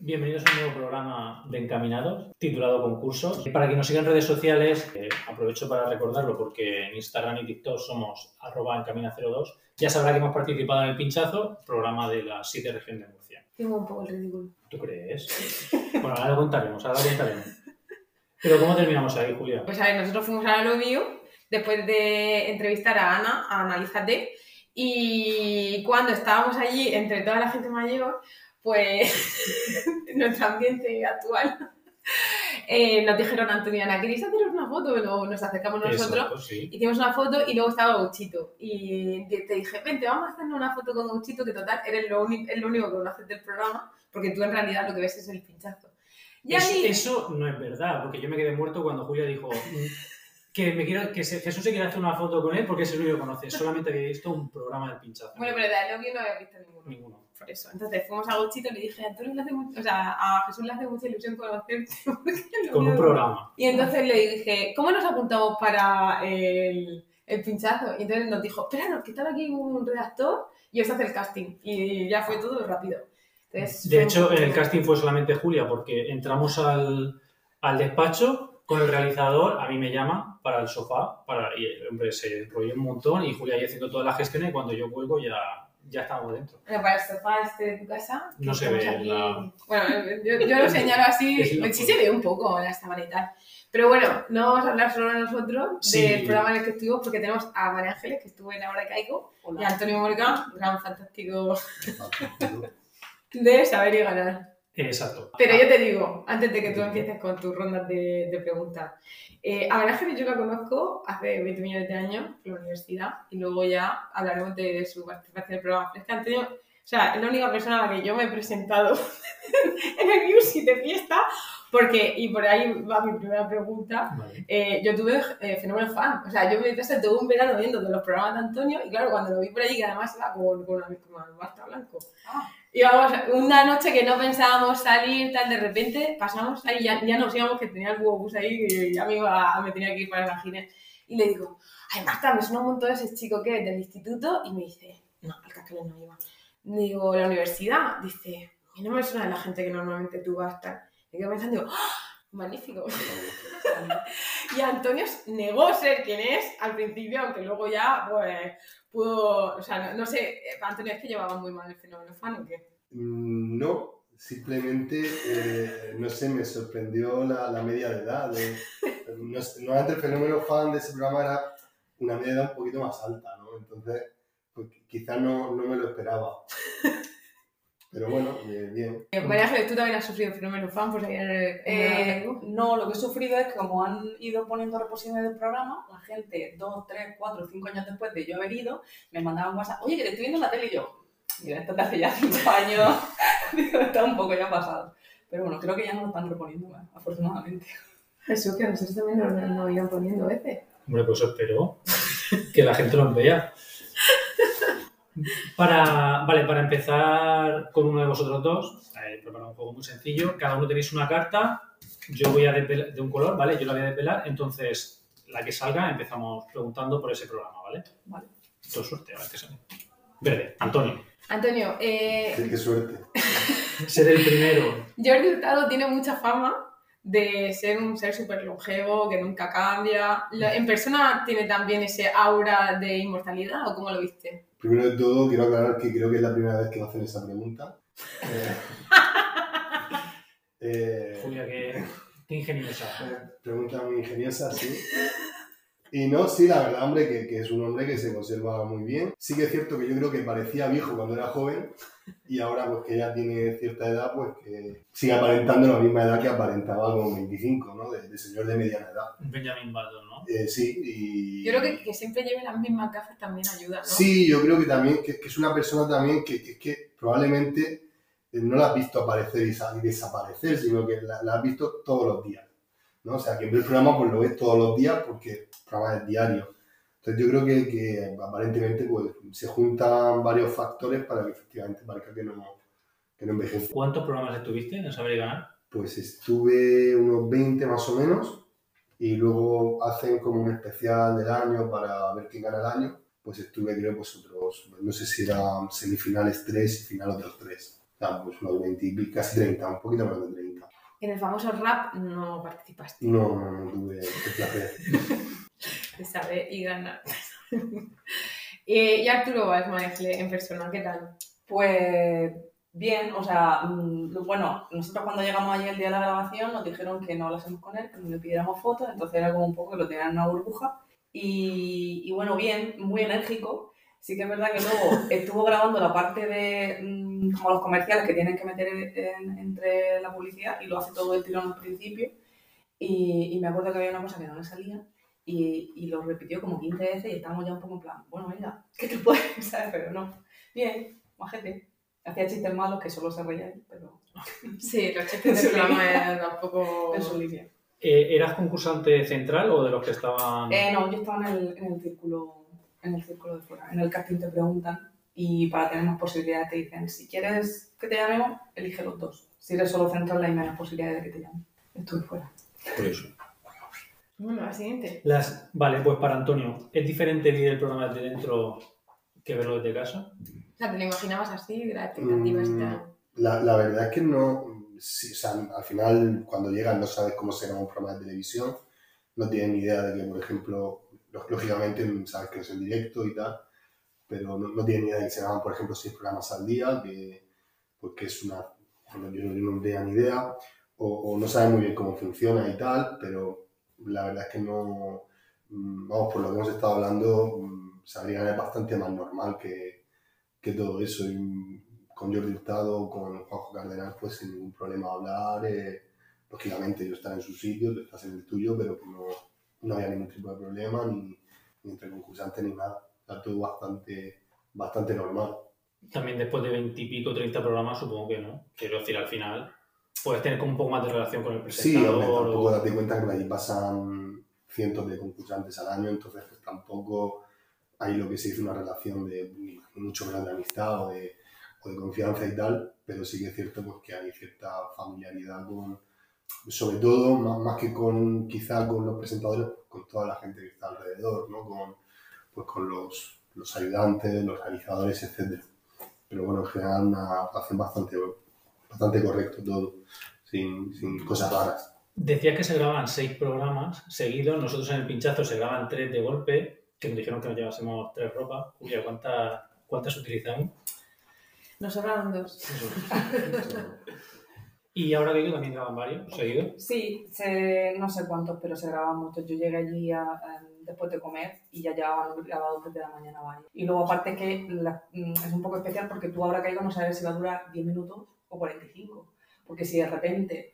Bienvenidos a un nuevo programa de Encaminados, titulado Concursos. Para quien nos siga en redes sociales, aprovecho para recordarlo porque en Instagram y TikTok somos @encamina02. Ya sabrá que hemos participado en el Pinchazo, programa de las 7 regiones de Murcia. Tengo un poco el ridículo. ¿Tú crees? Bueno, ahora lo contaremos. Pero ¿cómo terminamos ahí, Julia? Pues a ver, nosotros fuimos a lo mío después de entrevistar a Ana, a Analízate, y cuando estábamos allí entre toda la gente mayor, pues en nuestro ambiente actual, nos dijeron Antonio y Ana, ¿queréis haceros una foto? Luego nos acercamos nosotros, Exacto, sí. hicimos una foto y luego estaba Gauchito. Y te dije, vente, vamos a hacer una foto con Gauchito, que total, eres lo único que conoces del programa, porque tú en realidad lo que ves es el pinchazo. Y ahí... Eso no es verdad, porque yo me quedé muerto cuando Julia dijo que Jesús se quiere hacer una foto con él porque es el único que conoce. Solamente había visto un programa del Pinchazo. Bueno, pero de Alobio no había visto ninguno. Por eso. Entonces fuimos a Gauchito y le dije, a Jesús le hace mucha ilusión conocerte. Con un programa. Y entonces le dije, ¿cómo nos apuntamos para el Pinchazo? Y entonces nos dijo, espera, que está aquí un redactor y os hace el casting. Y ya fue todo rápido. Entonces, de hecho, el casting fue solamente Julia, porque entramos al despacho con el realizador, a mí me llama para el sofá, y el hombre se enrolló un montón y Julia ahí haciendo todas las gestiones y cuando yo vuelvo ya estábamos dentro. Bueno, para el sofá de tu casa... No se ve aquí... Bueno, yo lo señalo así, sí se ve un poco la sábana y tal. Pero bueno, no vamos a hablar solo nosotros del programa en el que estuvimos, porque tenemos a María Ángeles, que estuvo en Ahora Caigo, y a Antonio Morgan, gran fantástico de saber y ganar. Exacto. Pero yo te digo, antes de que tú empieces con tus rondas de preguntas, a María Ángeles yo la conozco hace 20 millones de años en la universidad y luego ya hablaremos de su participación en el programa. Es que Antonio, o sea, es la única persona a la que yo me he presentado en el music de fiesta, porque, y por ahí va mi primera pregunta, vale. Yo tuve fenómeno fan, o sea, yo me pasé todo un verano viendo todos los programas de Antonio y claro, cuando lo vi por allí, que además iba con el basta blanco. Y vamos, una noche que no pensábamos salir, tal, de repente pasamos ahí, ya nos íbamos, que tenía el bus ahí, y ya me tenía que ir para la Gines. Y le digo, ay, Marta, me suena un montón ese chico que es del instituto. Y me dice, no, al Cascales no iba. Digo, ¿la universidad? Dice, a mí no me suena de la gente que normalmente tú vas a estar. Y quedo pensando, digo, ¡oh, magnífico! Y Antonio negó ser quien es al principio, aunque luego ya, pues... pudo, o sea, no sé, Antonio, ¿es que llevaba muy mal el fenómeno fan o qué? No, simplemente, no sé, me sorprendió la media de edad. Normalmente el fenómeno fan de ese programa era una media de edad un poquito más alta, ¿no? Entonces, pues, quizás no me lo esperaba. Pero bueno, bien. María Ángeles, ¿tú también has sufrido fenómeno fan? Pues no, lo que he sufrido es que como han ido poniendo reposiciones del programa, la gente 2, 3, 4, 5 años después de yo haber ido, me mandaban WhatsApp, oye, que te estoy viendo en la tele y yo, mira, esto te hace ya 5 años, digo, está un poco ya pasado. Pero bueno, creo que ya no lo están reponiendo más, afortunadamente. Jesús, que a nosotros también nos iban poniendo veces. Hombre, pues espero que la gente los vea. Para empezar con uno de vosotros dos, he preparado un juego muy sencillo. Cada uno tenéis una carta, yo voy a desvelar de un color, ¿vale? Yo la voy a desvelar, entonces la que salga empezamos preguntando por ese programa, ¿vale? Vale. Todo suerte, a ver qué sale. Verde, Antonio. Antonio, qué suerte. Ser el primero. Jordi Hurtado tiene mucha fama de ser un ser súper longevo, que nunca cambia. ¿En persona tiene también ese aura de inmortalidad o cómo lo viste? Primero de todo, quiero aclarar que creo que es la primera vez que me hacen esa pregunta. Julia, qué ingeniosa. Pregunta muy ingeniosa, sí. Y no, sí, la verdad, hombre, que es un hombre que se conserva muy bien. Sí que es cierto que yo creo que parecía viejo cuando era joven y ahora, pues que ya tiene cierta edad, pues que sigue aparentando la misma edad que aparentaba con 25, ¿no? De señor de mediana edad. Benjamin Button, ¿no? Sí, y... Yo creo que siempre lleve las mismas gafas también ayuda, ¿no? Sí, yo creo que también, que es una persona también que probablemente no la has visto aparecer y desaparecer, sino que la has visto todos los días, ¿no? O sea, que en el programa pues lo ves todos los días porque el programa es diario. Entonces yo creo que aparentemente pues, se juntan varios factores para que efectivamente parezca que no envejece. ¿Cuántos programas estuviste en Saber y Ganar? Pues estuve unos 20 más o menos y luego hacen como un especial del año para ver quién gana el año. Pues estuve, creo, pues otros, no sé si eran semifinales 3 y final otros 3. sea, pues unos 20, casi 30, un poquito menos de 30. En el famoso rap no participaste. No tuve el placer. De saber y ganar. Y Arturo Valls-Manegle en persona, ¿qué tal? Pues bien, o sea, bueno, nosotros cuando llegamos allí el día de la grabación nos dijeron que no hablásemos con él, que no le pidiéramos fotos, entonces era como un poco que lo tenían en una burbuja. Y bueno, bien, muy enérgico. Sí que es verdad que luego estuvo grabando la parte de como los comerciales que tienen que meter entre la publicidad y lo hace todo el tirón al principio. Y me acuerdo que había una cosa que no le salía y lo repitió como 15 veces y estábamos ya un poco en plan, bueno, venga, ¿qué te puedes? ¿Sabes? Pero no. Bien, majete. Hacía chistes malos que solo se reía él, pero... Sí, los chistes del programa eran tampoco... en su línea. ¿Eras concursante central o de los que estaban...? No, yo estaba en el círculo de fuera. En el casting te preguntan y para tener más posibilidades te dicen, si quieres que te llamemos, elige los dos. Si eres solo central hay menos posibilidades de que te llamen. Estuve fuera. Por eso. Bueno, la siguiente. Vale, pues para Antonio, ¿es diferente vivir el programa desde dentro que verlo desde casa? O sea, ¿te lo imaginabas así? ¿Las expectativas y tal? La verdad es que no, sí, o sea, al final cuando llegas no sabes cómo será un programa de televisión, no tienes ni idea de que, por ejemplo, lógicamente sabes que es en directo y tal, pero no tienes ni idea de que se graban, por ejemplo, 6 programas al día, porque es una, bueno, yo no tenía ni idea, o no sabes muy bien cómo funciona y tal, pero la verdad es que no, vamos, por lo que hemos estado hablando, Sabrina es bastante más normal que todo eso. Y con Jordi Hurtado, con Juanjo Cardenal, pues sin ningún problema hablar. Lógicamente, yo estar en su sitio, tú estás en el tuyo, pero que no había ningún tipo de problema, ni entre concursantes ni nada. Está todo bastante normal. También después de 20 y pico, 30 programas, supongo que no. Quiero decir, al final puedes tener como un poco más de relación con el presentador. Sí, hombre, tampoco date cuenta que allí pasan cientos de concursantes al año, entonces pues tampoco hay lo que se dice una relación de mucho menos de amistad o de confianza y tal, pero sí que es cierto pues, que hay cierta familiaridad sobre todo, más que quizá con los presentadores, pues, con toda la gente que está alrededor, ¿no? Con los ayudantes, los realizadores, etc. Pero bueno, en general hacen bastante correcto todo, sin cosas raras. Decías que se grababan 6 programas seguidos, nosotros en el pinchazo se graban 3 de golpe, que nos dijeron que nos llevásemos 3 ropas. Julia, ¿cuántas utilizamos? Nos sobraron 2. ¿Y ahora que también graban varios seguidos? Sí, no sé cuántos, pero se graban muchos. Yo llegué allí después de comer y ya llevaban grabados desde la mañana varios. Y luego aparte que es un poco especial porque tú ahora caigo no sabes si va a durar 10 minutos o 45. Porque si de repente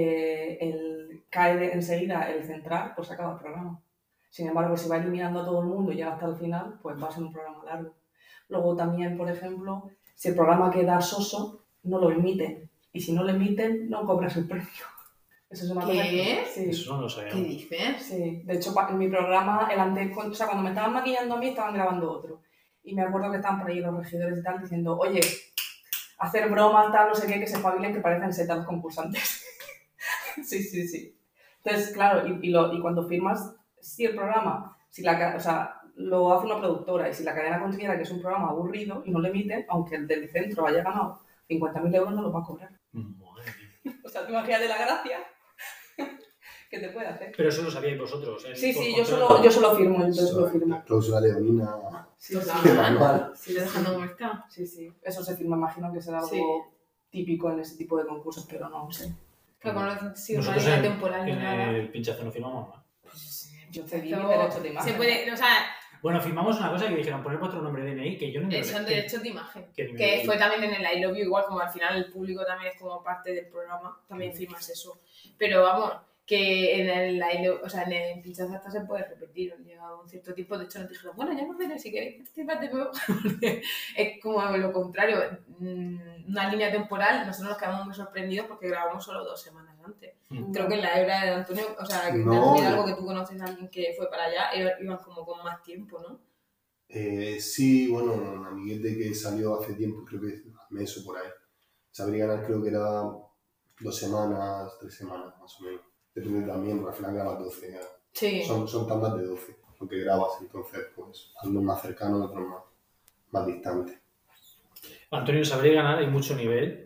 cae enseguida el central, pues se acaba el programa. Sin embargo, si va eliminando a todo el mundo y llega hasta el final, pues va a ser un programa largo. Luego también, por ejemplo, si el programa queda soso, no lo emiten. Y si no lo emiten, no cobras el premio. Eso es una cosa. ¿Qué? Sí. Eso no lo sabía. ¿Qué dices? Sí. De hecho, en mi programa, cuando me estaban maquillando a mí, estaban grabando otro. Y me acuerdo que estaban por ahí los regidores y tal diciendo, oye, hacer bromas, tal, no sé qué, que se espabilen, que parecen setas los concursantes. Sí. Entonces, claro, y cuando firmas, si el programa, lo hace una productora y si la cadena considera que es un programa aburrido y no lo emiten, aunque el del centro haya ganado 50.000 euros, no lo va a cobrar. Madre mía. O sea, te imaginas de la gracia que te puede hacer. Pero eso lo sabíais vosotros, ¿eh? Sí, Por yo contrato. solo firmo, entonces lo firmo. La cláusula leonina. Sí, manual. Si te dejan como está. Sí. Eso se firma, imagino que será algo Sí. típico en ese tipo de concursos, pero no sé. Pero como no ha sido una Nosotros línea en temporal ni nada. el pinchazo no firmamos nada. Yo cedí Pero mi derecho de imagen. se puede, o sea, Bueno, firmamos una cosa que dijeron, poner vuestro nombre de DNI, que yo no entiendo. son derechos de imagen. que Que fue también en el I Love You, igual como al final el público también es como parte del programa, también firmas eso. Pero vamos, que en el en el pinchazo hasta se puede repetir, han llegado un cierto tiempo, de hecho nos dijeron, bueno, ya no veré, si queréis participar de nuevo. Es como lo contrario, una línea temporal, nosotros nos quedamos muy sorprendidos porque grabamos solo 2 semanas antes. Creo que en la era de Antonio, o sea, que No. Antonio, algo que tú conoces a alguien que fue para allá, iban como con más tiempo, ¿no? Sí, bueno, un amiguete que salió hace tiempo, creo que al mes o por ahí. Sabría ganar, creo que era 2 semanas, 3 semanas más o menos. Depende también, porque al final grabas 12. Ya. Sí. Son tandas de 12 lo que grabas, entonces, pues, algunos más cercanos, otros más distantes. Antonio, sabré ganar, hay mucho nivel.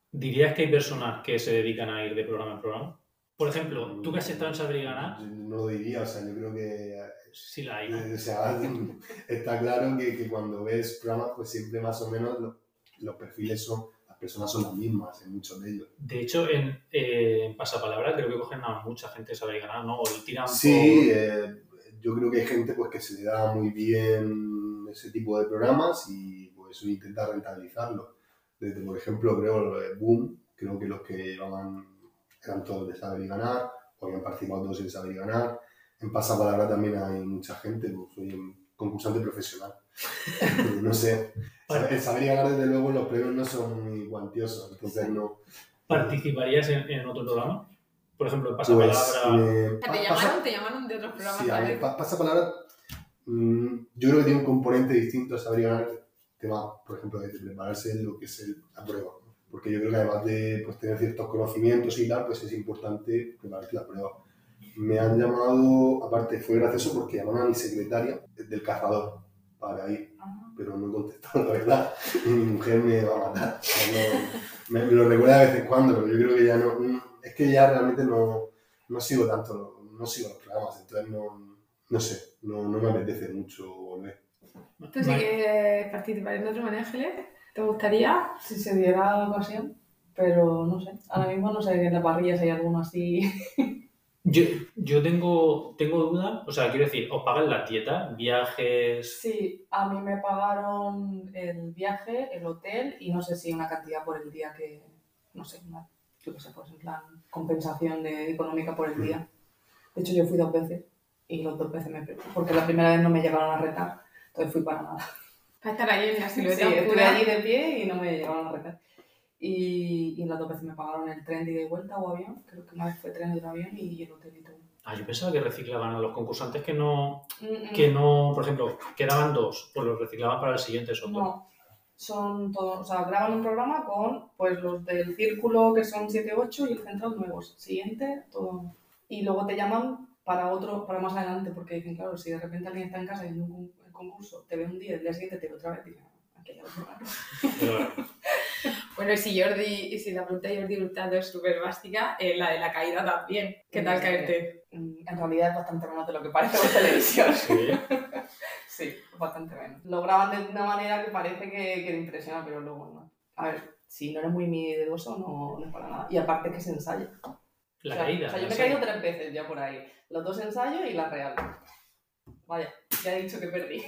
¿Dirías que hay personas que se dedican a ir de programa en programa? Por ejemplo, tú que has estado en Saber y Ganar, No lo diría, o sea, yo creo que sí la hay, ¿no? o sea, está claro que cuando ves programas, pues siempre más o menos los perfiles las personas son las mismas en muchos de ellos. De hecho, en Pasapalabra creo que cogen a mucha gente de Saber y Ganar, ¿no? O lo tiran Sí, yo creo que hay gente pues que se le da muy bien ese tipo de programas y pues intenta rentabilizarlo. Desde, por ejemplo, creo Boom, creo que los que llevaban eran todos de Saber y Ganar, o habían participado todos en Saber y Ganar. En Pasapalabra también hay mucha gente, pues soy un concursante profesional. No sé, el Saber y Ganar desde luego los premios no son muy cuantiosos, entonces no... ¿Participarías en otro programa? Por ejemplo, en Pues, Pasapalabra... ¿Te llamaron de otros programas? Sí, a ver, Pasapalabra, yo creo que tiene un componente distinto a Saber y Ganar, el tema, por ejemplo, de prepararse en lo que es la prueba, ¿no? Porque yo creo que además de pues, tener ciertos conocimientos y tal, pues es importante prepararte la prueba. Me han llamado, aparte fue gracioso porque llamaron a mi secretaria del cazador para ir, pero no he contestado, la verdad. Mi mujer me va a matar. O sea, me lo recuerda de vez en cuando, pero yo creo que ya no, es que ya realmente no sigo tanto, no sigo los programas, entonces no sé, no me apetece mucho volver. ¿Tú sí quieres participar en otro María Ángeles? ¿Te gustaría? Si se diera la ocasión, pero no sé. Ahora mismo no sé en la parrilla si hay alguno así. Yo tengo duda, o sea, quiero decir, ¿os pagan la dieta, viajes? Sí, a mí me pagaron el viaje, el hotel y no sé si una cantidad por el día que, no sé, yo qué sé, pues en plan compensación económica por el día. De hecho, yo fui 2 veces y las 2 veces porque la primera vez no me llegaron a retar, entonces fui para nada. Para estar ahí en la silueta. Sí, estuve allí de pie y no me llegaron a retar. Y las 2 veces me pagaron el tren de ida y vuelta o avión, creo que una vez fue tren y otro avión y el hotel y todo. Yo pensaba que reciclaban a los concursantes que no, por ejemplo, quedaban 2, pues los reciclaban para el siguiente soto. No, son todos, o sea, graban un programa con pues los del círculo que son 7, 8 y el central nuevos. Siguiente, todo. Y luego te llaman para otro, para más adelante, porque dicen, claro, si de repente alguien está en casa viendo el concurso, te ve un día, el día siguiente te ve otra vez y dicen, aquí hay algo raro. Bueno, y si la pregunta de Jordi Hurtado es súper básica, la de la caída también. ¿Qué tal caerte? En realidad es bastante menos de lo que parece por televisión. Sí. Sí, bastante menos. Lo graban de una manera que parece que impresiona, pero luego no. A ver, si no eres muy miedoso, no es para nada. Y aparte que se ensaya. La caída. O sea, yo me he caído 3 veces ya por ahí. Los 2 ensayos y la real. Vaya, ya he dicho que perdí.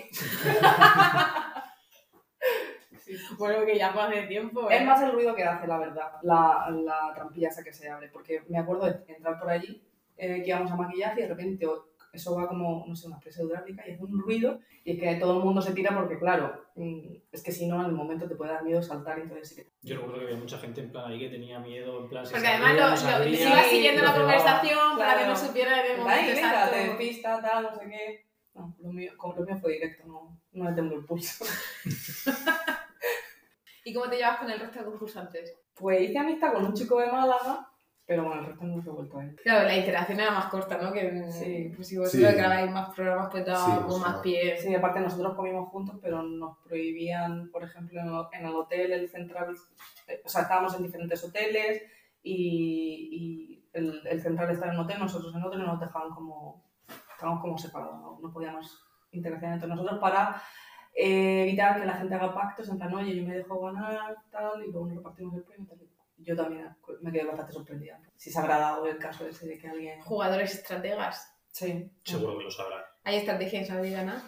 Sí. Bueno, que ya pasa de tiempo. Es más el ruido que hace, la verdad, la trampilla esa que se abre. Porque me acuerdo de entrar por allí, que íbamos a maquillaje y de repente eso va como, no sé, una presa hidráulica y hace un ruido y es que todo el mundo se tira porque, claro, es que si no, en el momento te puede dar miedo saltar y entonces sí que... Yo recuerdo que había mucha gente en plan ahí que tenía miedo, en plan... Porque además ibas siguiendo la conversación para que no supiera de qué momento exacto. Te despista, tal, no sé qué... No, lo mío fue directo, no le tengo el pulso. ¿Y cómo te llevas con el resto de concursantes? Pues hice amistad con un chico de Málaga, pero bueno, el resto no se ha vuelto a ir. Claro, la interacción era más corta, ¿no? Que sí. Pues si vosotros grabáis más programas, pues daba sí, más pie. Sí, aparte nosotros comimos juntos, pero nos prohibían, por ejemplo, en el hotel, el central, o sea, estábamos en diferentes hoteles y el central estaba en un hotel, nosotros en otro y nos dejaban estábamos como separados, no podíamos interaccionar entre nosotros para evitar que la gente haga pactos en plan, oye, yo me dejo ganar, tal, y luego nos repartimos el premio, tal. Yo también me quedé bastante sorprendida. Si se habrá dado el caso ese de que alguien... Jugadores estrategas. Sí. Seguro que lo sabrán. ¿Hay estrategia en Saber y Ganar?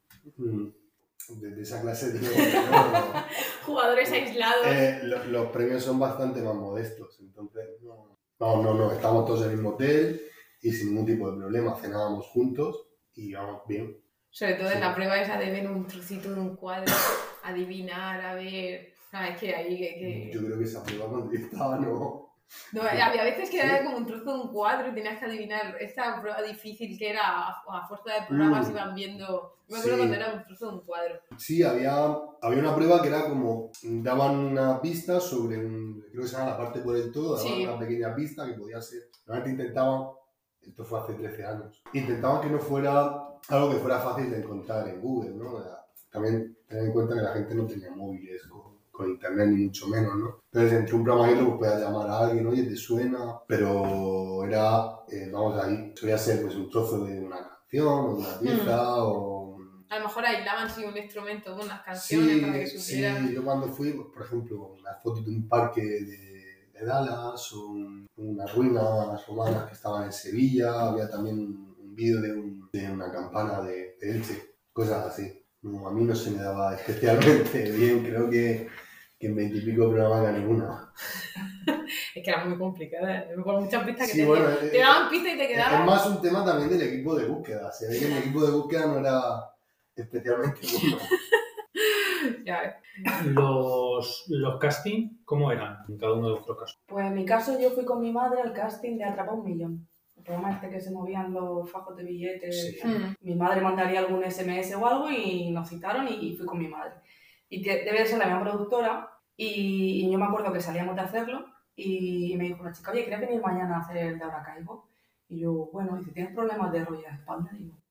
De esa clase de... Jugadores aislados. Los premios son bastante más modestos, entonces no, estamos todos en el mismo hotel y sin ningún tipo de problema, cenábamos juntos y íbamos bien. Sobre todo en la prueba esa de ver un trocito de un cuadro, adivinar, a ver... es que ahí que... Yo creo que esa prueba cuando yo estaba no, había veces que era como un trozo de un cuadro y tenías que adivinar esta prueba difícil que era a fuerza de programas iban viendo... Me acuerdo cuando era un trozo de un cuadro. Sí, había una prueba que era como daban una pista sobre creo que se llama la parte por el todo, daban una pequeña pista que podía ser... Normalmente intentaban, esto fue hace 13 años, intentaban que no fuera algo que fuera fácil de encontrar en Google, ¿no? También tener en cuenta que la gente no tenía móviles con internet ni mucho menos, ¿no? Entonces, entre un programa y otro, pues puedas llamar a alguien, oye, ¿te suena? Pero era, vamos ahí, solía ser pues un trozo de una canción, o de una pieza, o... A lo mejor aislaban sí un instrumento de unas canciones para que supieran. Sí, yo cuando fui, pues, por ejemplo, una foto de un parque de Dallas, o unas ruinas romanas que estaban en Sevilla, había también un vídeo de una campana de Elche, cosas así. No, a mí no se me daba especialmente bien, creo que en 20 y pico programas gané una. Es que era muy complicada, por muchas pistas que Sí, te bueno, te daban pistas y te quedaban. Es más un tema también del equipo de búsqueda. Se ve que el equipo de búsqueda no era especialmente bueno. Ya ves. Los casting, ¿cómo eran en cada uno de vuestros casos? Pues en mi caso yo fui con mi madre al casting de Atrapa un Millón. El programa este que se movían los fajos de billetes. Sí. Mi madre mandaría algún SMS o algo y nos citaron y fui con mi madre. Y debe de ser la misma productora y yo me acuerdo que salíamos de hacerlo y me dijo una chica, oye, ¿quieres venir mañana a hacer el de Ahora Caigo? Y yo, bueno, dice, ¿tienes problemas de rollo de espalda? Y yo...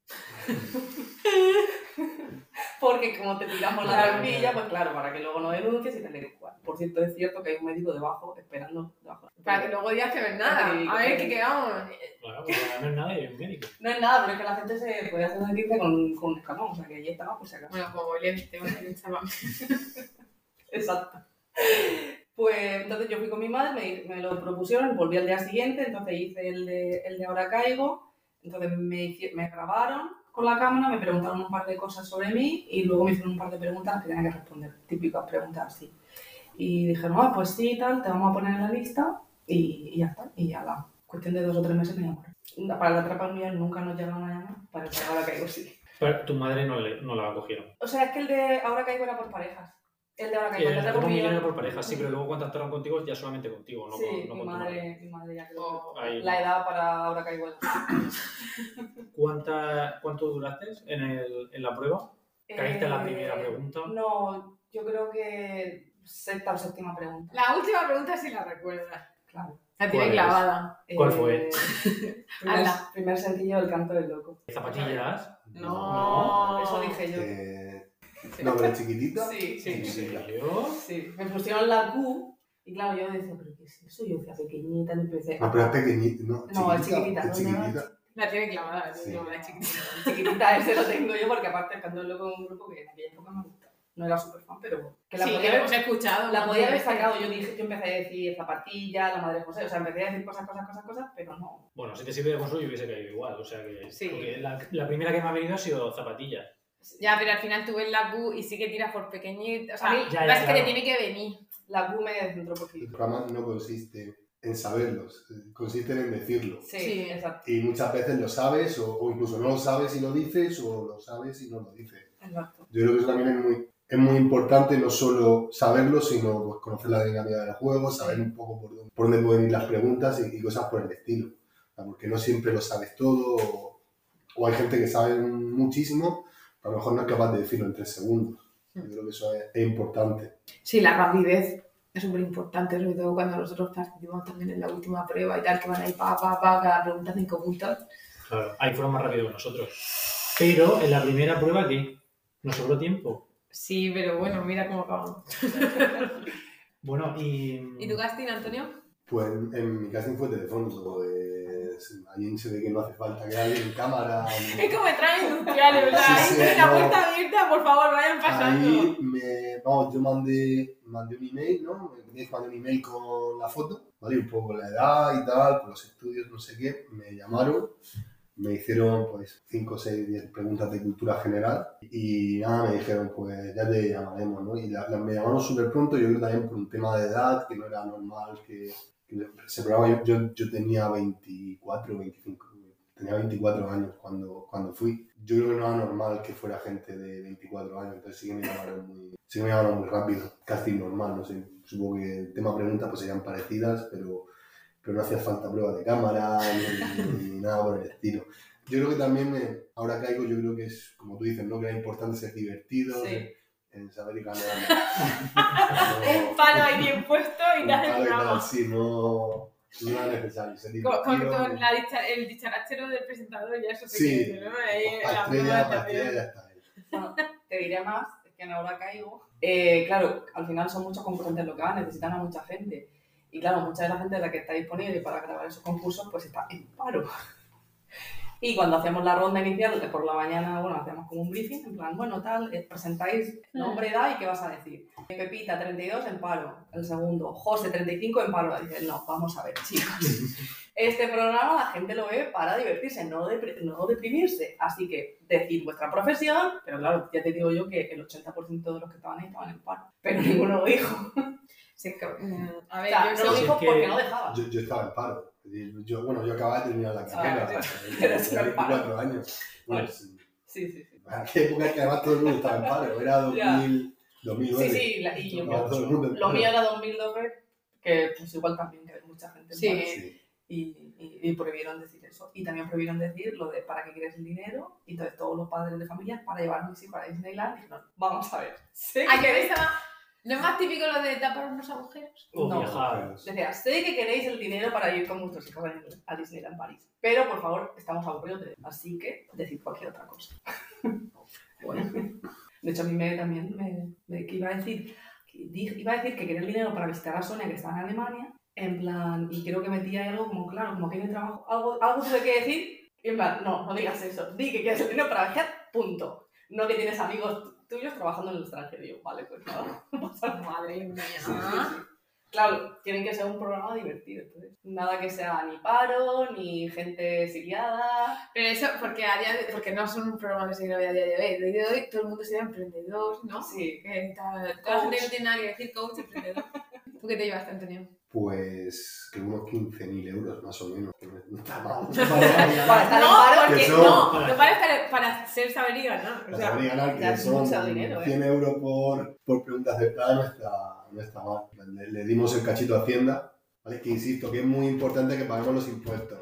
Porque como te tiramos la barbilla, pues claro, para que luego no denuncies y te le cual. Por cierto, es cierto que hay un médico debajo, esperando debajo. Para que luego digas que no es nada. A ver, ¿qué quedamos? Claro, pues no es nada y es un médico. No es nada, pero es que la gente se puede hacer sentirse con un escalón, o sea que allí estaba por si acaso. Bueno, como el tema del chaval. Exacto. Pues entonces yo fui con mi madre, me lo propusieron, volví al día siguiente, entonces hice el de Ahora Caigo, entonces me grabaron con la cámara, me preguntaron un par de cosas sobre mí y luego me hicieron un par de preguntas que tenía que responder, típicas preguntas así. Y dijeron, pues sí, tal, te vamos a poner en la lista y ya está. Y ya la cuestión de 2 o 3 meses me llamaron. Para la Atrapa un Millón nunca nos llegaron a llamar, para el de Ahora Caigo sí. Pero tu madre no la cogieron. O sea, es que el de Ahora Caigo era por parejas. El de Ahora Caigo, El el de Atrapa Atrapa un un Millón Millón era por pareja, sí, pero luego contactaron contigo ya solamente contigo, no sí, con mi tu madre. madre ya creo que Ahí. la edad para Ahora Caigo. ¿Cuánto duraste en la prueba? ¿Caíste en la primera pregunta? No, yo creo que 6ª o 7ª pregunta. La última pregunta sí la recuerdas. Claro. La tiene ¿Cuál es? clavada. ¿Cuál fue? primer sencillo del Canto del Loco. ¿Zapatillas? No. Eso dije yo. No, pero chiquitita. Sí. ¿En serio? Sí. Me pusieron la Q y claro, yo decía, ¿pero qué es eso? Yo decía pequeñita, y empecé. No, pero es pequeñita, ¿no? No, es chiquitita. Es chiquitita. La tiene clavada, Sí. no, la chiquitita. Chiquitita, ese lo tengo yo porque aparte el Canto del Loco es un grupo que en aquella época me gustaba. No era súper fan, pero que la Sí, podía que lo haber hemos escuchado. La ¿no? podía haber sacado, yo empecé a decir zapatilla, la madre José, o sea, empecé a decir cosas, pero no. Bueno, si te sirve de consuelo yo hubiese caído igual, o sea que... Sí. Porque la primera que me ha venido ha sido zapatillas. Ya, pero al final tú ves la Q y sí que tiras por pequeñita. O sea, A mí, ya, es que claro. te tiene que venir. La Q me centró El poquito. programa no consiste en saberlos, consiste en decirlo. Sí, exacto. Y muchas veces lo sabes o incluso no lo sabes y lo dices o lo sabes y no lo dices. Exacto. Yo creo que eso también es muy importante, no solo saberlo, sino pues, conocer la dinámica del juego, saber un poco por dónde pueden ir las preguntas y cosas por el estilo. O sea, porque no siempre lo sabes todo o hay gente que sabe muchísimo, pero a lo mejor no es capaz de decirlo en 3 segundos. Yo creo que eso es importante. Sí, la rapidez es súper importante, sobre todo cuando nosotros participamos también en la última prueba y tal, que van ahí cada pregunta 5 puntos. Claro, ahí fueron más rápidos que nosotros. Pero en la primera prueba, ¿qué? ¿Nos sobró tiempo? Sí, pero bueno, mira cómo acabamos. Bueno, ¿Y tu casting, Antonio? Pues en mi casting fue telefónico. Allí se ve que no hace falta que alguien en cámara. Es como entrar industriales, o sea, ahí Sí, tienen la no. puerta abierta, por favor, vayan pasando. Ahí yo mandé un email, ¿no? Me mandé un email con la foto, ¿vale? Un poco la edad y tal, con los estudios, no sé qué. Me llamaron, me hicieron pues 5, 6, 10 preguntas de cultura general y nada, me dijeron pues ya te llamaremos, ¿no? Y me llamaron súper pronto, yo creo también por un tema de edad, que no era normal que ese programa, yo tenía 24, 25, tenía 24 años cuando fui. Yo creo que no era normal que fuera gente de 24 años, entonces sí que me llamaron muy rápido, casi normal, no sé. Supongo que el tema preguntas pues serían parecidas, pero no hacía falta pruebas de cámara ni nada por el estilo. Yo creo que también, Ahora Caigo, yo creo que es, como tú dices, ¿no? Que era importante ser divertido, Sí. en saber y ganar. Un palo ahí bien puesto y te hace el programa. Sí, no era necesario ser divertido. Con el dicharachero del presentador ya eso te Sí. queda, ¿no? Ahí en la Estrella, prueba pa' también. estrella, ya está. Bueno, te diré más, quién ahora caigo. Claro, al final son muchos concursantes lo que van, necesitan a mucha gente. Y claro, mucha de la gente de la que está disponible para grabar esos concursos, pues está en paro. Y cuando hacíamos la ronda inicial, por la mañana, bueno, hacíamos como un briefing, en plan, bueno, tal, presentáis nombre, edad y qué vas a decir. Pepita, 32, en paro. El segundo, José, 35, en paro. Dices, no, vamos a ver, chicos. Este programa la gente lo ve para divertirse, no deprimirse. Así que decid vuestra profesión, pero claro, ya te digo yo que el 80% de los que estaban ahí estaban en paro. Pero ninguno lo dijo. Sí, que, a ver, O sea, yo no lo dijo que- porque no dejaba. Yo estaba en paro. Yo acababa de terminar la carrera. pero sí, tenía en paro. 24 años. Bueno, sí. Sí. ¿A qué época que además todo el mundo estaba en paro? Era 2000, 2009. Sí, y yo Estaba todo el mundo en lo paro. mío era 2012, que pues igual también que mucha gente en Sí. paro. Sí. Y prohibieron decir eso. Y también prohibieron decir lo de para qué quieres el dinero. Y entonces todos los padres de familia para llevar a mis hijos a Disneyland dijeron, vamos a ver. ¿sé Ay, que que queréis? estaba... ¿No es más típico lo de tapar unos agujeros? O No. viajar. Decía, sé que queréis el dinero para ir con vuestros hijos a Disneyland París. Pero por favor, estamos aburridos de eso. Así que decid cualquier otra cosa. Bueno. De hecho, a mí que iba a decir que quería el dinero para visitar a Sonia, que está en Alemania. En plan, y creo que metía algo como, claro, como que hay un trabajo, algo tuve que decir. Y en plan, no digas eso. Di que quieres el dinero para viajar, punto. No que tienes amigos tuyos trabajando en el extranjero. Y yo, vale, pues nada. Madre mía. Sí. Claro, tienen que ser un programa divertido. Entonces, nada que sea ni paro, ni gente exiliada. Pero eso, porque porque no son un programa que se grabe a día de hoy. A día de hoy todo el mundo sería emprendedor, ¿no? Sí. Que toda la gente no tiene nada que decir, coach, emprendedor. ¿Tú qué te llevaste, Antonio? Pues que unos 15.000 euros más o menos. Que no está mal. Para estar en No, paro, porque que son- no para estar, para ser saber y ganar. O Para sea, saber ganar, ya que es son mucho dinero, 100 euros por pregunta aceptada, no está mal. Le dimos el cachito a Hacienda, ¿vale? Que insisto, que es muy importante que paguemos los impuestos.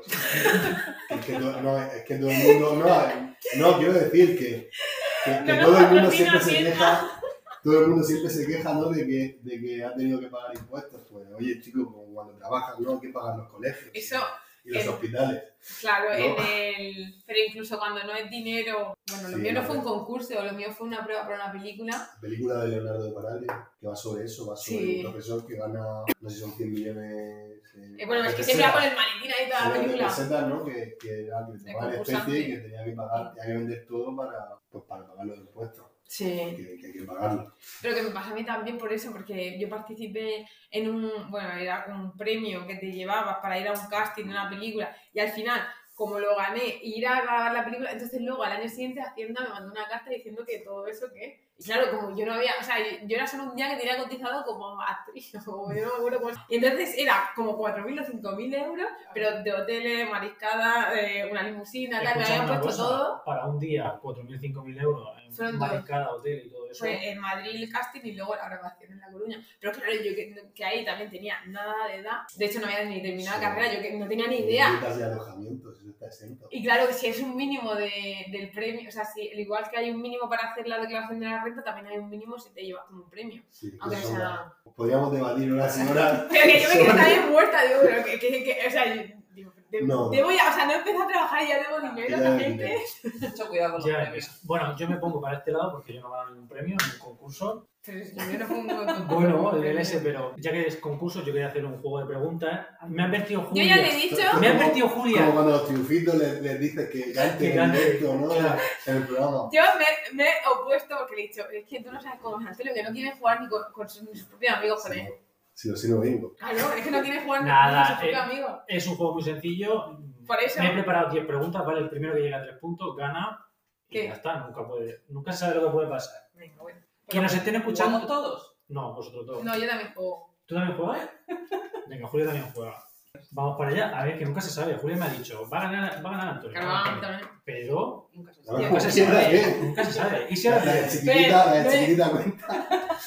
Es que todo el mundo... No, quiero decir que No todo el mundo patrocina siempre se Hacienda. queja... Todo el mundo siempre se queja, ¿no? de que ha tenido que pagar impuestos. Pues, oye, chicos, como cuando trabajas, ¿no? Hay que pagar los colegios eso, y los hospitales. claro, ¿No? pero incluso cuando no es dinero, bueno, lo Sí, mío no no, fue un pero- concurso, lo mío fue una prueba para una película. La película de Leonardo de Paralio, que va sobre eso, va sobre Sí. un profesor que gana, no sé si son 100 millones. Bueno, es de que siempre va pesetas. con el maletín ahí toda la Sí, de película. pesetas, ¿no? Que era que De tomaba en concursante. especie y que tenía que pagar, tenía que vender todo para pagar los impuestos, Sí. que hay que pagarlo. Pero que me pasa a mí también por eso, porque yo participé en era un premio que te llevabas para ir a un casting de una película y al final, como lo gané, ir a grabar la película, entonces luego al año siguiente Hacienda me mandó una carta diciendo que todo eso que... Y claro, como yo no había, o sea, yo era solo un día que tenía cotizado como actriz, o yo no me acuerdo cómo... Y entonces era como 4.000 o 5.000 euros, pero de hoteles, mariscada, una limusina, tal, me Escucha habían una puesto cosa, todo. para un día, 4.000, 5.000 euros Fueron en dos. mariscada, hotel y todo eso. Fue en Madrid el casting y luego la grabación en La Coruña. Pero claro, yo que ahí también tenía nada de edad. De hecho, no había ni terminado la Sí. carrera, yo que no tenía ni idea. Dietas y alojamientos, eso está exento. Y claro, si es un mínimo del premio, o sea, si al igual que hay un mínimo para hacer la declaración de la renta, también hay un mínimo si te llevas como un premio. Sí, Aunque eso no sea... podríamos debatir horas y horas. Pero que yo me quedé también muerta, digo, pero o sea, yo digo, No. debo ya, o sea, no empecé a trabajar y ya debo dinero Ya a la debo gente. dinero. Mucho cuidado con los Ya premios. es. Bueno, yo me pongo para este lado porque yo no gano ningún premio en un concurso. Pero yo no pongo... Bueno, el LS, pero ya que es concurso, yo quería hacer un juego de preguntas. Me ha advertido Yo Julia. ya le he dicho... Me ha advertido Julia. Como cuando los triunfitos les dices que canten Que en canten, directo, ¿no? claro. En el programa. Yo me he opuesto porque le he dicho, es que tú no sabes cómo es Antonio, que no quiere jugar ni con sus propios amigos con él. Si no vengo. Ah, no, es que no quiere jugar Nada, ni con sus propios amigos. Es un juego muy sencillo. Por eso. Me he preparado 10 preguntas, ¿vale? El primero que llega a 3 puntos gana. Y ¿Qué? ya está, nunca se sabe lo que puede pasar. Venga, bueno. Que nos estén ¿Jugamos escuchando. todos? No, vosotros todos. No, yo también juego. ¿Tú también juegas? Venga, Julia también juega. Vamos para allá. A ver, que nunca se sabe. Julia me ha dicho, va a ganar Antonio. Claro, a mí también. Pero Nunca se A sabe. ver, nunca se ¿quién sabe. qué? Nunca se sabe. ¿Y si ahora La de pierdes? chiquitita cuenta.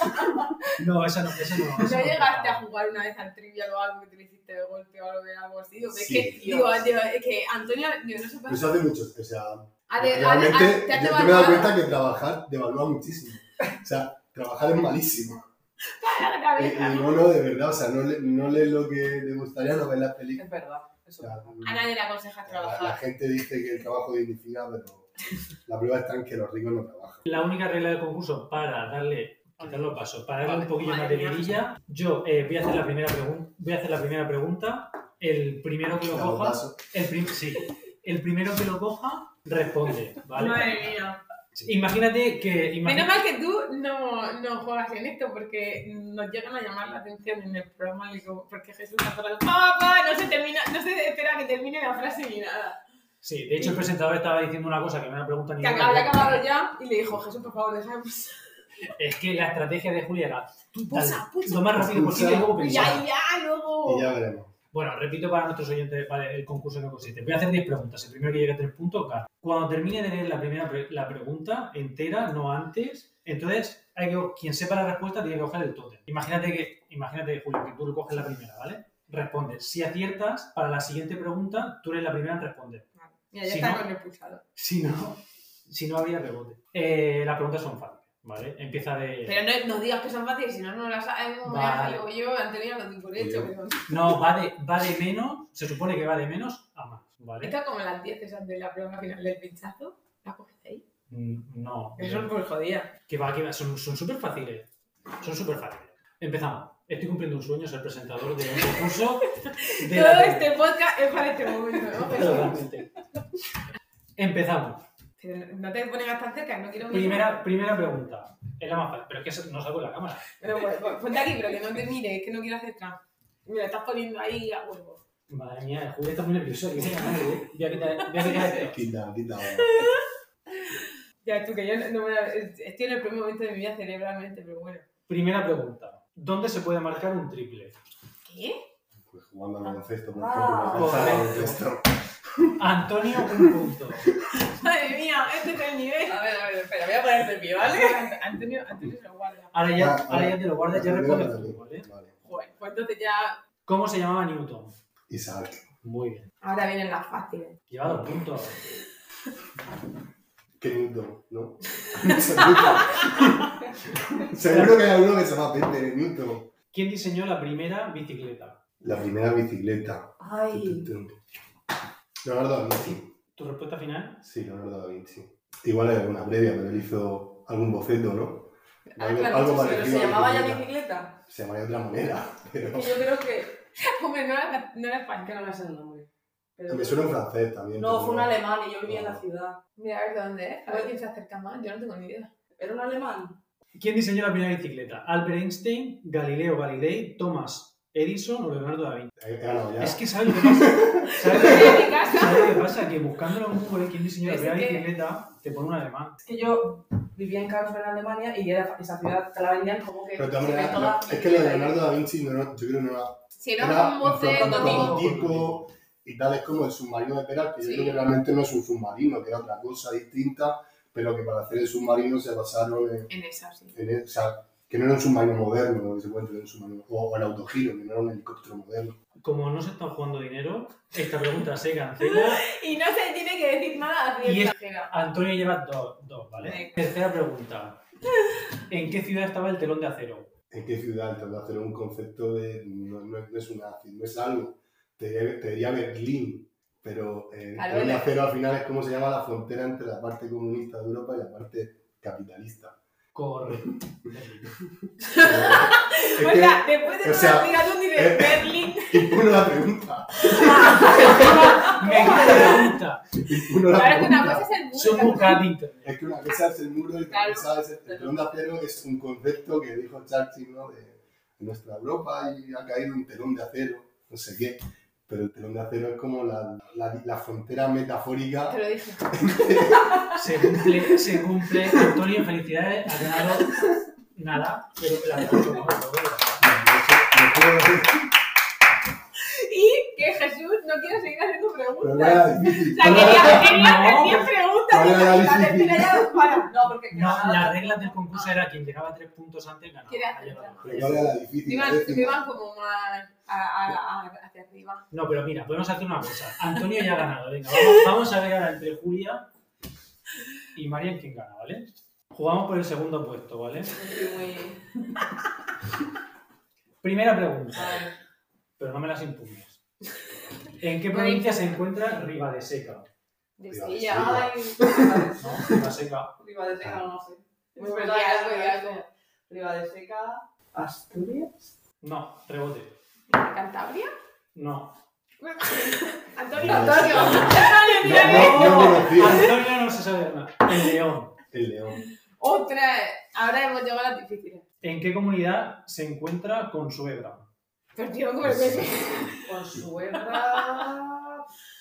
No, esa no. ¿No esa llegaste a jugar una vez al trivial o algo que te lo hiciste de golpe o algo así? Digo, Sí. es que, digo, es que Antonio, yo no sé Pero eso hace mucho. O sea, te realmente has yo me he devaluado. dado cuenta que trabajar devalúa muchísimo. O sea, trabajar es malísimo. Para la cabeza, Y ¿no? no, de verdad, o sea, no lees lo que te gustaría, no ves las películas. Es verdad. O Eso sea, es verdad. A nadie le aconsejas la trabajar. gente dice que el trabajo dignifica, pero La prueba está en que los ricos no trabajan. La única regla del concurso para darle, quitarlo paso, para darle un poquillo más de Madre mía. vidilla, yo voy a hacer la primera pregunta. El primero que lo Claro, coja, paso. el primero que lo coja responde, ¿vale? Madre mía. Imagínate que... Menos mal que tú no juegas en esto porque nos llegan a llamar la atención en el programa porque Jesús está todo el rato, ¡papá! No se espera que termine la frase ni nada. Sí, de hecho el presentador estaba diciendo una cosa que me la pregunta ni Que había acabado ya y le dijo, Jesús, por favor, déjame pulsar. Es que la estrategia de Julia era Pulsa, lo más rápido posible y luego Y pensar. ya, luego. Y ya veremos. Bueno, repito para nuestros oyentes, vale, el concurso que consiste. Voy a hacer 10 preguntas. El primero que llegue a 3 puntos gana. Cuando termine de leer la pregunta entera, no antes, entonces quien sepa la respuesta tiene que coger el tótem. Imagínate, Julio, que tú coges la primera, ¿vale? Respondes. Si aciertas, para la siguiente pregunta, tú eres la primera en responder. Vale. Mira, ya Si está no- con el pulsador. Si no habría rebote. Las preguntas son fáciles, ¿vale? Empieza de... Pero no digas que son fáciles, si no las sabemos. Vale. Yo, Antonio, lo doy por hecho. Oye. Pero... No, va de menos, se supone que va de menos a más, ¿vale? Esto es como las 10 esas de la prueba final del pinchazo. ¿La coges ahí? No. Eso es por jodida. Que va, son súper fáciles. Son súper fáciles. Empezamos. Estoy cumpliendo un sueño, ser presentador de un concurso de Todo la tele. este podcast es para este momento, ¿no? Pero, Totalmente. Empezamos. no te ponen hasta cerca, no quiero mirar. Primera pregunta. Es la más fácil, pero es que no salgo en la cámara. Pero pues, ponte aquí, pero que no te mire, es que no quiero hacer trampa. Me lo estás poniendo ahí a huevo. Madre mía, Julia está muy nerviosa. Voy a quitar esto. Quita. Ya, tú, que yo estoy en el primer momento de mi vida cerebralmente, pero bueno. Primera pregunta. ¿Dónde se puede marcar un triple? ¿Qué? Pues jugando al baloncesto, por Ah, ejemplo. correcto. Baloncesto. Antonio, un punto. Madre mía, este es el nivel. A ver, espera, voy a ponerte de pie, ¿vale? Antonio se lo guarda. Ahora ya te lo guardas, ya respondes tú, ¿vale? Vale. Joder, pues entonces ya... ¿Cómo se llamaba Newton? Isaac. Muy bien. Ahora vienen las fáciles. Lleva 2 puntos. ¿Qué Newton? ¿No? Seguro que hay alguno que se llama Pepe Newton. ¿Quién diseñó la primera bicicleta? La primera bicicleta. Ay. Leonardo da Vinci. ¿Tu respuesta final? Sí, Leonardo da Vinci. Igual hay alguna previa, pero él hizo algún boceto, ¿no? Algo Pero parecido se a llamaba ya bicicleta. bicicleta. Se llamaría de otra manera, pero... Que yo creo que... Hombre, no era español. Que no me sé el nombre. Pero- Me suena en francés también. No, pero fue un alemán y yo vivía en la No. ciudad. Mira, a ver de dónde es. A ver quién se acerca más. Yo no tengo ni idea. ¿Era un alemán? ¿Quién diseñó la primera bicicleta? ¿Albert Einstein, Galileo Galilei, Thomas Edison o Leonardo da Vinci? He ganado ya. Es que ¿sabes lo que pasa? ¿Sabes En mi casa. lo que pasa? Que buscándolo en Google quién diseñó la Es primera que- bicicleta, te pone un alemán. Es que yo vivía en Karlsruhe, en Alemania, y esa ciudad te la vendían como que... Pero de todas se ve maneras, toda es que lo de Leonardo da Vinci, yo creo que no era... Si era Era un boceto, prototipo y tal, es como el submarino de Peral, que yo Sí. creo que realmente no es un submarino, que era otra cosa distinta, pero que para hacer el submarino se basaron en esa, sí. o sea, que no era un submarino moderno, que se puede entender un submarino, o el autogiro, que no era un helicóptero moderno. Como no se está jugando dinero, esta pregunta se cancela. Y no se tiene que decir nada así Y es- exagera. Antonio lleva dos, ¿vale? Venga. Tercera pregunta. ¿En qué ciudad estaba el telón de acero? ¿En qué ciudad te va a hacer un concepto de... No es no es algo, te diría Berlín, pero Claro, el el- acero al final es como se llama la frontera entre la parte comunista de Europa y la parte capitalista. Correcto. Es O que sea, después de o toda sea, la explicación dice Berlín. impugno la pregunta. Me quita la pregunta. Impugno la Claro, es que una pregunta. cosa es el muro. Son buscadas de internet. Es que una cosa es el muro y otra Claro. cosa es el telón de acero, es un concepto que dijo Churchill, ¿no? de nuestra Europa y ha caído un telón de acero, no sé qué. Pero el telón de acero es como la frontera metafórica. Te lo dije. Se cumple. Antonio, felicidades. Ha ganado nada, pero la has hecho mal, Y que Jesús no quiere seguir haciendo Pero preguntas. no era difícil. O sea, quería hacer No, 10 preguntas ¿cuál y era la la difícil? tercera ya nos para. No, porque... No, las reglas del concurso era quien llegaba a 3 puntos antes ganaba. Quiere hacer Ha llegado. trampa. Pero ¿cuál era la difícil? La Me décima. iban como más hacia arriba. No, pero mira, podemos hacer una cosa. Antonio ya ha ganado. Venga, vamos a ver ahora entre Julia y Marian quién gana, ¿vale? Jugamos por el segundo puesto, ¿vale? Estoy muy... Primera pregunta, Vale. pero no me las impugnes. ¿En qué provincia se encuentra Ribadesca? De Riva Sella. Sella. Ay, No, la seca. Riva de Seca, no sé. Muy buen día. Riva de Seca, Asturias. No, rebote. ¿Cantabria? No. Antonio. No, Antonio. no, Antonio, tírame. no conocía. Antonio no se sabe nada. El León. El león. Otra. Ahora hemos llegado a las difíciles. ¿En qué comunidad se encuentra Consuegra? Pero tío, ¿cómo es que Con Suegra.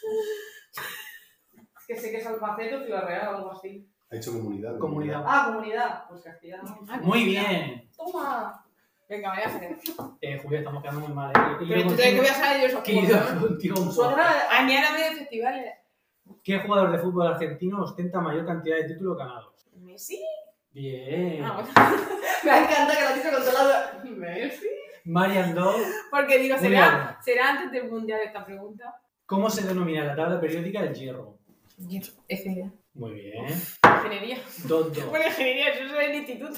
Es que sé que es Albacete o Ciudad Real o algo así. Ha hecho comunidad. Comunidad. Ah, comunidad. Pues castellano. Muy bien. Toma. Venga, vaya a hacer. Julia, estamos quedando muy mal. Pero tú crees que voy a saber yo esos ¿Qué juegos, ¿no? contigo un poco. Suegra. A mí ahora me de festivales. ¿Qué jugador de fútbol argentino ostenta mayor cantidad de títulos ganados? ¿Messi? Bien. Ah, bueno. Me encanta que lo dice con toda la. Messi. Marian Dow. Porque digo, Muy ¿será antes del mundial esta pregunta? ¿Cómo se denomina la tabla periódica del hierro? Ingeniería. Muy bien. Ingeniería. 2-2. Bueno, ingeniería, eso es el instituto.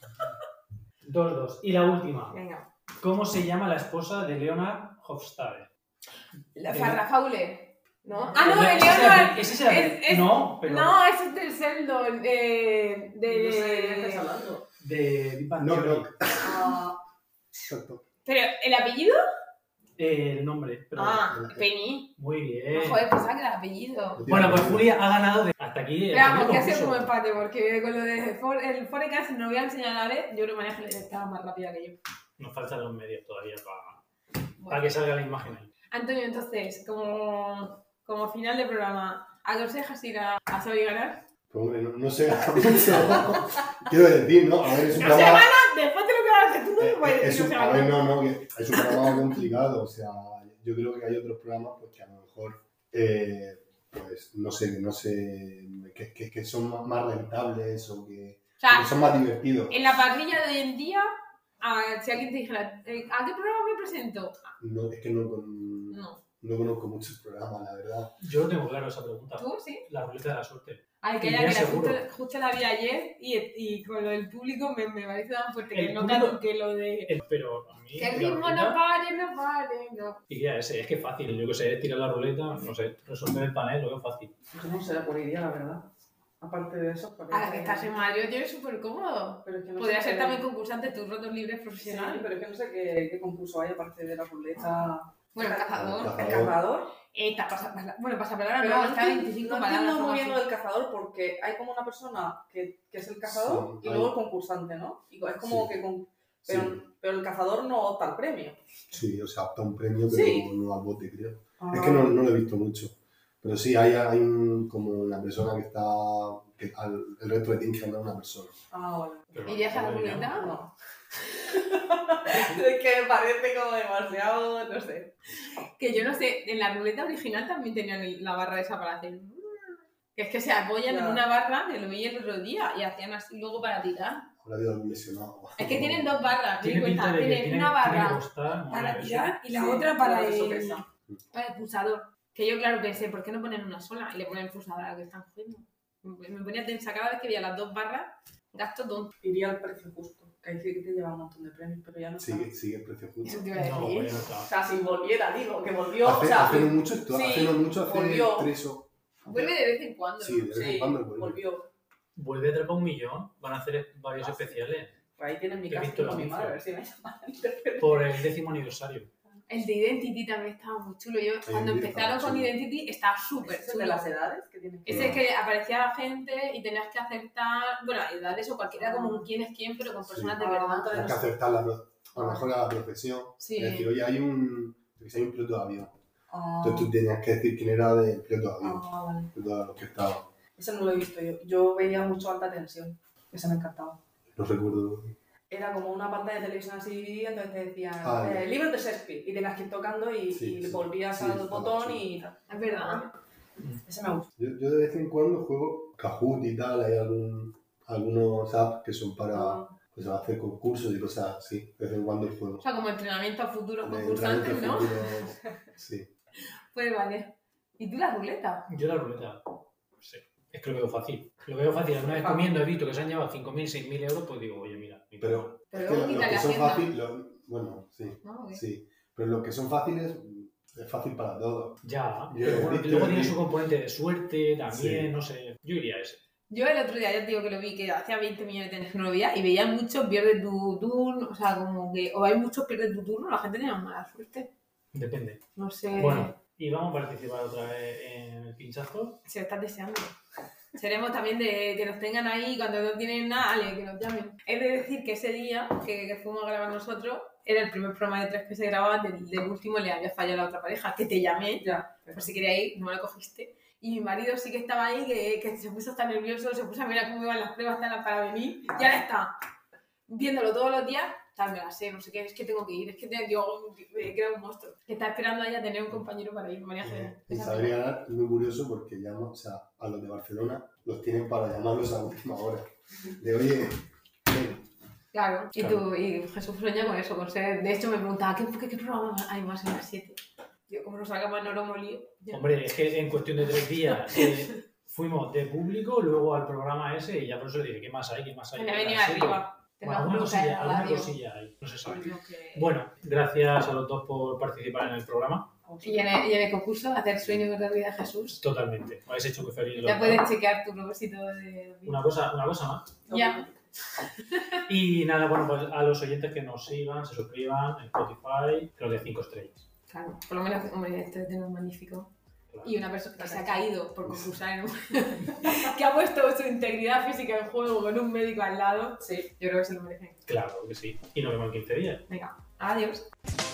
2-2. Y la última. Venga. ¿Cómo se llama la esposa de Leonard Hofstadter? La Farrafaule. ¿No? Ah, no, el Ese es Leonard. ese es el- No, pero... No, ese es del Sheldon. No sé de qué estás De... hablando. De Big Bang No, Theory. no. Ah, Exacto. Pero, ¿el apellido? El nombre. Pero... Penny. Muy bien. No, joder, pensaba que era el apellido. Bueno, pues Julia ha ganado hasta aquí. Pero vamos, que ha sido concurso. como empate, porque con lo de el Forecast, si no voy a enseñar a ver, yo creo que María estaba más rápida que yo. Nos faltan los medios todavía para Bueno. que salga la imagen ahí. Antonio, entonces, como final de programa, ¿aconsejas ir a saber y ganar? Pero, hombre, no se gana mucho. Quiero decir, ¿no? A ver, es un ¡No se programa. gana! Después de lo que hagas tú, no puedes decir no se A ver, gana. no, que es un programa complicado. O sea, yo creo que hay otros programas pues, que a lo mejor, pues, no sé, que son más rentables o que son más divertidos. En la parrilla de hoy en día, si alguien te dijera, ¿a qué programa me presento? No, es que no conozco muchos programas, la verdad. Yo lo tengo claro esa pregunta. ¿Tú? ¿Sí? La ruleta de la suerte. Ay, que Iría ya, que seguro. justo la vi ayer y con lo del público me parece tan fuerte que El no público- caduque lo de... Pero a mí. Que el la ritmo ruleta- no pare, no. Iría ese. Es que es fácil. Yo que sé, tirar la ruleta, no sé, resolver el panel, lo veo fácil. yo no sé por idea, la verdad. Aparte de eso, porque... Ahora que estás en Mario, yo es súper cómodo. Pero es que no Podría sé ser qué- también concursante tus rotos libres Sí, profesional. pero es que no sé qué concurso hay aparte de la ruleta. Bueno, el cazador. ¿El cazador? Pasapalabra Pero no, no está entiendo, 25 no palabras. entiendo algo muy bien así. lo del cazador porque hay como una persona que es el cazador Sí, y luego el concursante, ¿no? Y es como Sí. que... Sí. Pero el cazador no opta al premio. Sí, o sea, opta un premio, pero Sí. no al bote, creo. Ah. Es que no lo he visto mucho. Pero sí, hay como una persona que está. El resto le tiene que ganar una persona. Ah, vale. Pero ¿Irías a la no, ruleta? No. Es que me parece como demasiado, no sé. Que yo no sé, en la ruleta original también tenían la barra esa para hacer... Que es que se apoyan en Ya. una barra, que lo vi el otro día, y hacían así luego para tirar. Habrá habido algún lesionado. Es que tienen dos barras, me di Tiene pinta cuenta. de que Tienen una tiene que barra costar. para bueno, tirar y la Sí, otra para de el sorpresa. pulsador. Que yo, claro, pensé, ¿por qué no ponen una sola? Y le ponen el pulsador a la que están cogiendo. Me ponía tensa cada vez que veía las dos barras, gasto tonto. Iría al precio justo. Que hay que te lleva un montón de premios, pero ya no está. Sigue el precio justo. Eso te iba a No, decir. bueno, O está. sea, si volviera, digo, que volvió. Hace, o sea, hace no mucho, sí, hace volvió. 3 o. Vuelve de vez en cuando. Sí, de vez en Sí, cuando vuelve. volvió. Vuelve a trepa 1 millón. Van a hacer varios especiales. Pues ahí tienen mi He casa visto con mi el madre, a anuncio. ver si me llaman. Por el 10º aniversario. El de Identity también estaba muy chulo. Yo, cuando Identity empezaron estaba con chulo. Identity, estaba súper ¿Es el de chulo. las edades que tienen que Ese es que aparecía la gente y tenías que acertar, bueno, edades o cualquiera como un quién es quién, pero con personas de Ah, verdad. entonces Tienes que acertar a lo mejor a la profesión. Sí. Es decir, oye, hay un piloto de avión. Ah, Entonces tú tenías que decir quién era del piloto de avión. vale. De todos los que estaban. Ese no lo he visto yo. Yo veía mucho Alta Tensión. Ese me encantaba. No recuerdo. Era como una pantalla de televisión así dividida, entonces te decían Ah, libros de Shakespeare y tenías que ir tocando y, Sí, y sí. volvías Sí, al estaba botón chulo. y tal. Es verdad. Ese me gusta. Yo de vez en cuando juego Kahoot y tal. Hay algunos apps que son para pues, hacer concursos y cosas así. De vez en cuando el juego. O sea, como entrenamiento a futuros De concursantes, ¿no? entrenamiento futuro, sí. Pues vale. ¿Y tú la ruleta? Yo la ruleta. Sí. Es que lo veo fácil. Lo veo fácil. Una vez comiendo he visto que se han llevado 5.000, 6.000 euros, pues digo, oye, mira. mi Pero turno. Pero es que luego los quita que la son agenda. fáciles, bueno, sí, ¿No? ¿O qué? sí. Pero los que son fáciles, Es fácil para todos. Ya, Yo pero he bueno, visto luego tiene aquí- su componente de suerte también, Sí. no sé. Yo iría a ese. Yo el otro día, ya te digo que lo vi, que hacía 20 millones de años que no lo veía, y veía mucho pierde tu turno, o sea, como que, o hay muchos pierde tu turno, la gente tenía mala suerte. Depende. No sé. Bueno, y vamos a participar otra vez en el pinchazo. Si lo estás deseando. Seremos también de que nos tengan ahí cuando no tienen nada, ale, que nos llamen. He de decir que ese día que fuimos a grabar nosotros, era el primer programa de 3 que se grababa, del último le había fallado a la otra pareja, que te llamé, Ya. por si quería ir, no me lo cogiste. Y mi marido sí que estaba ahí, que se puso hasta nervioso, se puso a mirar cómo iban las pruebas para venir, y ahora está viéndolo todos los días, tal, me la sé, no sé qué, es que tengo que ir, es que yo creo un monstruo. Que está esperando ahí a tener un compañero para ir, María Jesús. Y saber ganar es muy curioso porque llaman, o sea, a los de Barcelona los tienen para llamarlos a última hora. De oye, ven. Claro, y Claro. tú, y Jesús sueña con eso, con ser. De hecho, me preguntaba, ¿qué programa hay más en las 7? Yo, como nos sacamos no lo molí. Hombre, es que en cuestión de 3 días fuimos de público, luego al programa ese y ya por eso dije, ¿qué más hay? ¿Qué más hay? Me venía Sí, arriba. Bueno, alguna cosilla hay, no se sabe. Bueno, gracias a los dos por participar en el programa. Y en el concurso, hacer sueño de realidad de Jesús. Totalmente. Me habéis hecho muy feliz. los Ya dos. puedes chequear tu propósito de vida. Una cosa más. Ya. Y nada, bueno, pues a los oyentes que nos sigan, se suscriban en Spotify, creo que 5 estrellas. Claro, por lo menos, hombre, esto es un magnífico. Claro. Y una persona que se ha caído por concursar en un... que ha puesto su integridad física en juego con un médico al lado. Sí. Yo creo que se lo merecen. Claro que sí. Y nos vemos en 15 días. Venga, adiós.